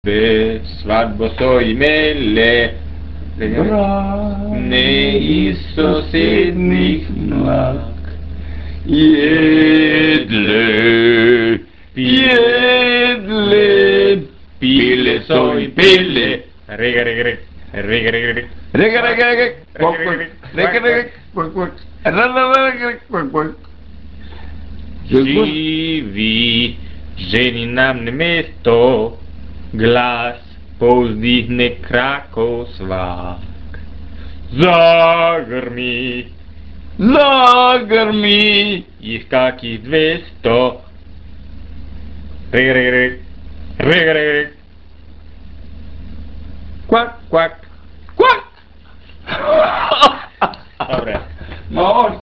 Svadbo so imele ne iz sosednih mlak. Jedle, jedle, pile so in pile. Rega, rega, rega, rega, rega, rega, rega, rega, rega, kvak, kvak, rega, rega, kvak, kvak, rega, rega, kvak, kvak. Živi ženinam mesto, glas povzdihne krakov svak. Zagrmi, zagrmi, jih kakih 200. Reg, reg, reg, reg, reg, reg. Kvak, kvak, kvak. Dobre. No,